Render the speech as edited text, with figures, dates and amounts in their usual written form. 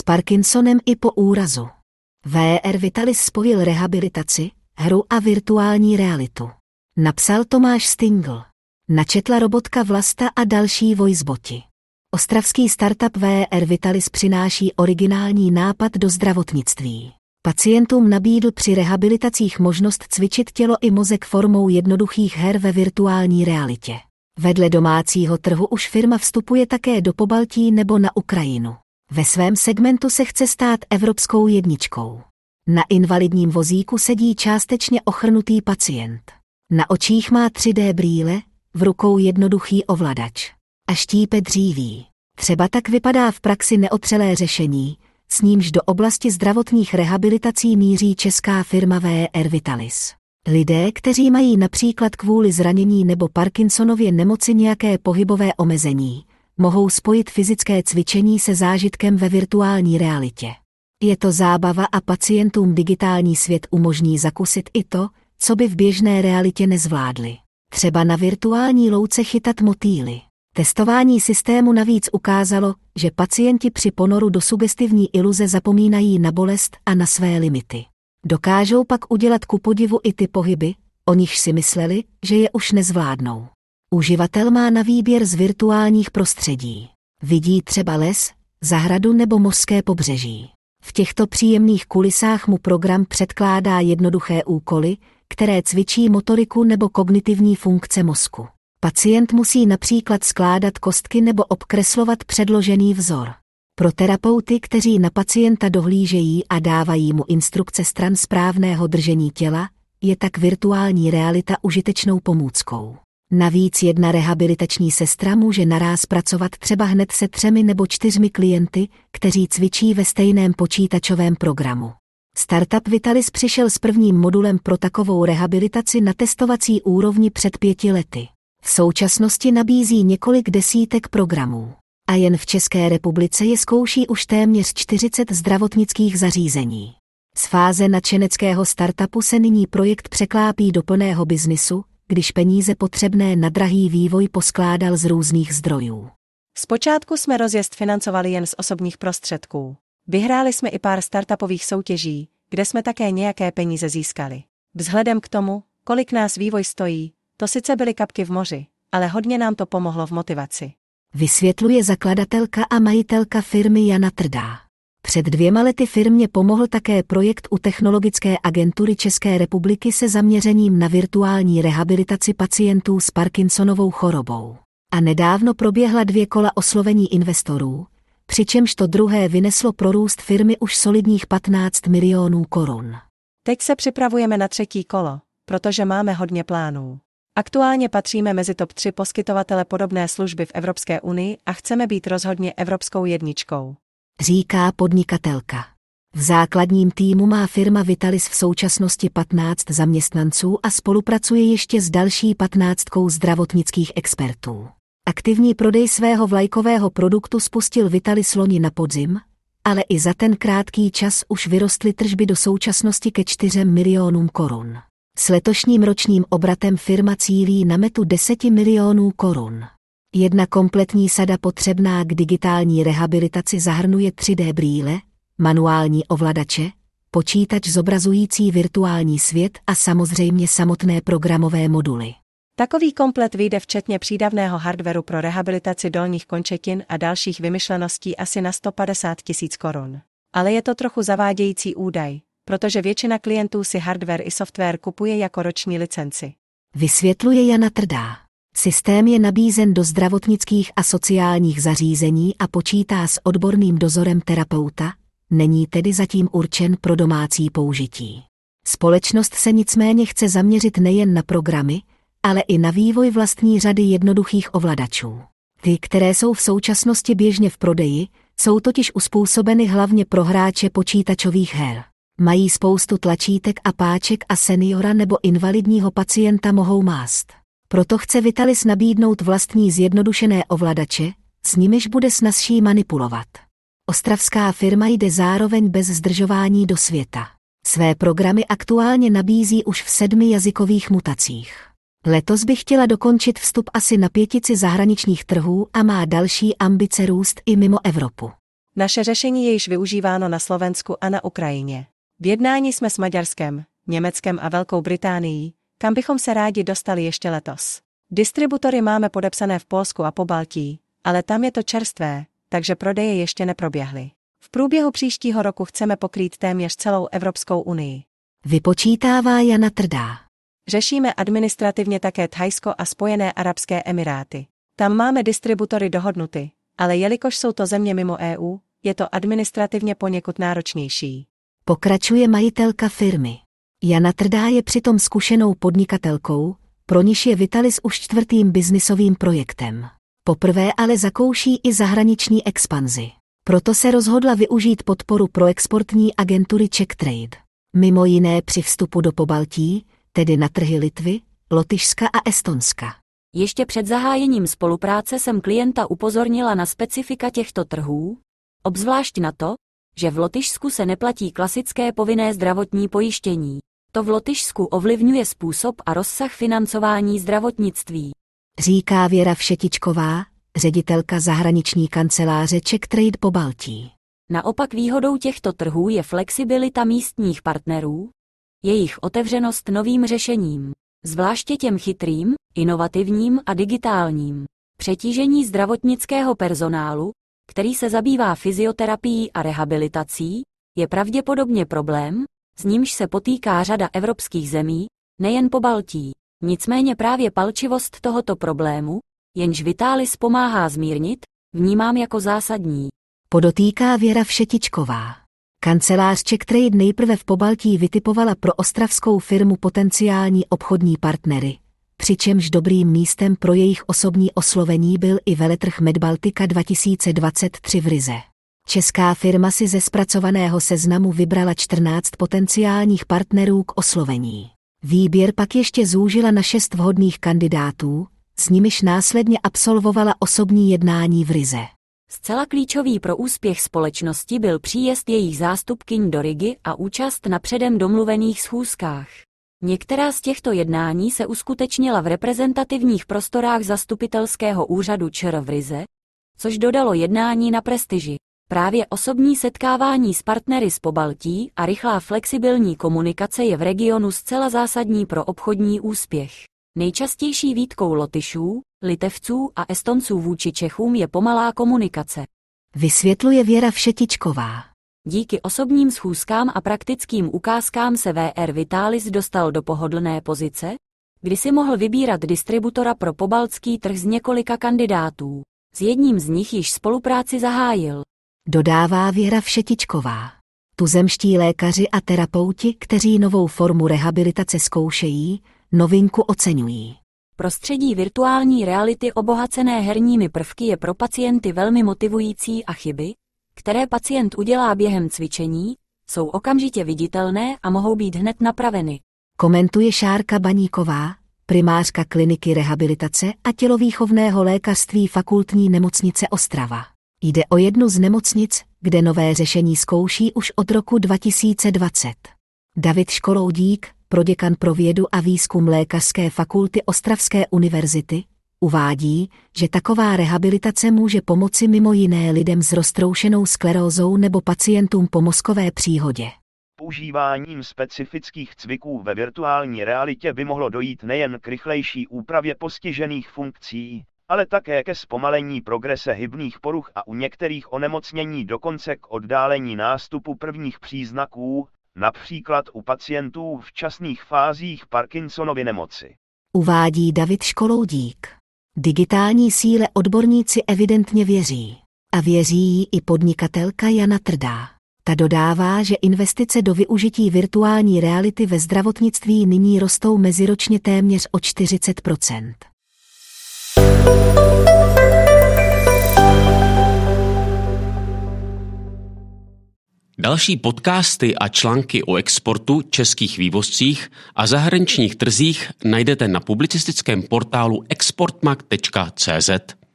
Parkinsonem i po úrazu. VR Vitalis spojil rehabilitaci, hru a virtuální realitu. Napsal Tomáš Stingl. Načetla robotka Vlasta a další voiceboti. Ostravský startup VR Vitalis přináší originální nápad do zdravotnictví. Pacientům nabídl při rehabilitacích možnost cvičit tělo i mozek formou jednoduchých her ve virtuální realitě. Vedle domácího trhu už firma vstupuje také do Pobaltí nebo na Ukrajinu. Ve svém segmentu se chce stát evropskou jedničkou. Na invalidním vozíku sedí částečně ochrnutý pacient. Na očích má 3D brýle, v rukou jednoduchý ovladač. A štípe dříví. Třeba tak vypadá v praxi neotřelé řešení, s nímž do oblasti zdravotních rehabilitací míří česká firma VR Vitalis. Lidé, kteří mají například kvůli zranění nebo Parkinsonově nemoci nějaké pohybové omezení, mohou spojit fyzické cvičení se zážitkem ve virtuální realitě. Je to zábava a pacientům digitální svět umožní zakusit i to, co by v běžné realitě nezvládli. Třeba na virtuální louce chytat motýly. Testování systému navíc ukázalo, že pacienti při ponoru do sugestivní iluze zapomínají na bolest a na své limity. Dokážou pak udělat kupodivu i ty pohyby, o nichž si mysleli, že je už nezvládnou. Uživatel má na výběr z virtuálních prostředí. Vidí třeba les, zahradu nebo mořské pobřeží. V těchto příjemných kulisách mu program předkládá jednoduché úkoly, které cvičí motoriku nebo kognitivní funkce mozku. Pacient musí například skládat kostky nebo obkreslovat předložený vzor. Pro terapeuty, kteří na pacienta dohlížejí a dávají mu instrukce stran správného držení těla, je tak virtuální realita užitečnou pomůckou. Navíc jedna rehabilitační sestra může naráz pracovat třeba hned se 3 nebo 4 klienty, kteří cvičí ve stejném počítačovém programu. Startup Vitalis přišel s prvním modulem pro takovou rehabilitaci na testovací úrovni před 5 lety. V současnosti nabízí několik desítek programů. A jen v České republice je zkouší už téměř 40 zdravotnických zařízení. Z fáze nadšeneckého startupu se nyní projekt překlápí do plného biznisu, když peníze potřebné na drahý vývoj poskládal z různých zdrojů. Zpočátku jsme rozjezd financovali jen z osobních prostředků. Vyhráli jsme i pár startupových soutěží, kde jsme také nějaké peníze získali. Vzhledem k tomu, kolik nás vývoj stojí, to sice byly kapky v moři, ale hodně nám to pomohlo v motivaci. Vysvětluje zakladatelka a majitelka firmy Jana Trdá. Před 2 lety firmě pomohl také projekt u Technologické agentury České republiky se zaměřením na virtuální rehabilitaci pacientů s Parkinsonovou chorobou. A nedávno proběhla 2 kola oslovení investorů, přičemž to druhé vyneslo pro růst firmy už solidních 15 milionů korun. Teď se připravujeme na 3. kolo, protože máme hodně plánů. Aktuálně patříme mezi top 3 poskytovatele podobné služby v Evropské unii a chceme být rozhodně evropskou jedničkou. Říká podnikatelka. V základním týmu má firma Vitalis v současnosti 15 zaměstnanců a spolupracuje ještě s další 15 zdravotnických expertů. Aktivní prodej svého vlajkového produktu spustil Vitalis loni na podzim, ale i za ten krátký čas už vyrostly tržby do současnosti ke 4 milionům korun. S letošním ročním obratem firma cílí na metu 10 milionů korun. Jedna kompletní sada potřebná k digitální rehabilitaci zahrnuje 3D brýle, manuální ovladače, počítač zobrazující virtuální svět a samozřejmě samotné programové moduly. Takový komplet vyjde včetně přídavného hardwaru pro rehabilitaci dolních končetin a dalších vymyšleností asi na 150 000 korun. Ale je to trochu zavádějící údaj, protože většina klientů si hardware i software kupuje jako roční licenci. Vysvětluje Jana Trdá. Systém je nabízen do zdravotnických a sociálních zařízení a počítá s odborným dozorem terapeuta, není tedy zatím určen pro domácí použití. Společnost se nicméně chce zaměřit nejen na programy, ale i na vývoj vlastní řady jednoduchých ovladačů. Ty, které jsou v současnosti běžně v prodeji, jsou totiž uspůsobeny hlavně pro hráče počítačových her. Mají spoustu tlačítek a páček a seniora nebo invalidního pacienta mohou mást. Proto chce Vitalis nabídnout vlastní zjednodušené ovladače, s nimiž bude snazší manipulovat. Ostravská firma jde zároveň bez zdržování do světa. Své programy aktuálně nabízí už v 7 jazykových mutacích. Letos by chtěla dokončit vstup asi na 5 zahraničních trhů a má další ambice růst i mimo Evropu. Naše řešení je již využíváno na Slovensku a na Ukrajině. V jednání jsme s Maďarskem, Německem a Velkou Británií, kam bychom se rádi dostali ještě letos. Distributory máme podepsané v Polsku a Pobaltí, ale tam je to čerstvé, takže prodeje ještě neproběhly. V průběhu příštího roku chceme pokrýt téměř celou Evropskou unii. Vypočítává Jana Trdá. Řešíme administrativně také Thajsko a Spojené arabské emiráty. Tam máme distributory dohodnuty, ale jelikož jsou to země mimo EU, je to administrativně poněkud náročnější. Pokračuje majitelka firmy. Jana Trdá je přitom zkušenou podnikatelkou, pro niž je Vitalis už 4. biznisovým projektem. Poprvé ale zakouší i zahraniční expanzi. Proto se rozhodla využít podporu proexportní agentury CzechTrade. Mimo jiné při vstupu do Pobaltí, tedy na trhy Litvy, Lotyšska a Estonska. Ještě před zahájením spolupráce jsem klienta upozornila na specifika těchto trhů, obzvlášť na to, že v Lotyšsku se neplatí klasické povinné zdravotní pojištění. To v Lotyšsku ovlivňuje způsob a rozsah financování zdravotnictví. Říká Věra Všetičková, ředitelka zahraniční kanceláře CzechTrade Pobaltí. Naopak výhodou těchto trhů je flexibilita místních partnerů, jejich otevřenost novým řešením, zvláště těm chytrým, inovativním a digitálním. Přetížení zdravotnického personálu, který se zabývá fyzioterapií a rehabilitací, je pravděpodobně problém, s nímž se potýká řada evropských zemí, nejen Pobaltí. Nicméně právě palčivost tohoto problému, jenž Vitalis pomáhá zmírnit, vnímám jako zásadní. Podotýká Věra Všetičková. Kancelář CzechTrade nejprve v Pobaltí vytipovala pro ostravskou firmu potenciální obchodní partnery, přičemž dobrým místem pro jejich osobní oslovení byl i veletrh Medbaltika 2023 v Rize. Česká firma si ze zpracovaného seznamu vybrala 14 potenciálních partnerů k oslovení. Výběr pak ještě zúžila na 6 vhodných kandidátů, s nimiž následně absolvovala osobní jednání v Rize. Zcela klíčový pro úspěch společnosti byl příjezd jejich zástupkyň do Rigy a účast na předem domluvených schůzkách. Některá z těchto jednání se uskutečnila v reprezentativních prostorách zastupitelského úřadu ČR v Rize, což dodalo jednání na prestiži. Právě osobní setkávání s partnery z Pobaltí a rychlá flexibilní komunikace je v regionu zcela zásadní pro obchodní úspěch. Nejčastější výtkou Lotyšů, Litevců a Estonců vůči Čechům je pomalá komunikace. Vysvětluje Věra Všetičková. Díky osobním schůzkám a praktickým ukázkám se VR Vitalis dostal do pohodlné pozice, kdy si mohl vybírat distributora pro pobaltský trh z několika kandidátů. S jedním z nich již spolupráci zahájil. Dodává Věra Všetičková. Tuzemští lékaři a terapeuti, kteří novou formu rehabilitace zkoušejí, novinku oceňují. Prostředí virtuální reality obohacené herními prvky je pro pacienty velmi motivující a chyby, které pacient udělá během cvičení, jsou okamžitě viditelné a mohou být hned napraveny. Komentuje Šárka Baníková, primářka kliniky rehabilitace a tělovýchovného lékařství Fakultní nemocnice Ostrava. Jde o jednu z nemocnic, kde nové řešení zkouší už od roku 2020. David Školoudík, proděkan pro vědu a výzkum Lékařské fakulty Ostravské univerzity, uvádí, že taková rehabilitace může pomoci mimo jiné lidem s roztroušenou sklerózou nebo pacientům po mozkové příhodě. Používáním specifických cviků ve virtuální realitě by mohlo dojít nejen k rychlejší úpravě postižených funkcí, ale také ke zpomalení progrese hybných poruch a u některých onemocnění dokonce k oddálení nástupu prvních příznaků, například u pacientů v včasných fázích Parkinsonovy nemoci. Uvádí David Školoudík. Digitální síle odborníci evidentně věří. A věří jí i podnikatelka Jana Trdá. Ta dodává, že investice do využití virtuální reality ve zdravotnictví nyní rostou meziročně téměř o 40%. Další podcasty a články o exportu, českých vývozcích a zahraničních trzích najdete na publicistickém portálu exportmag.cz.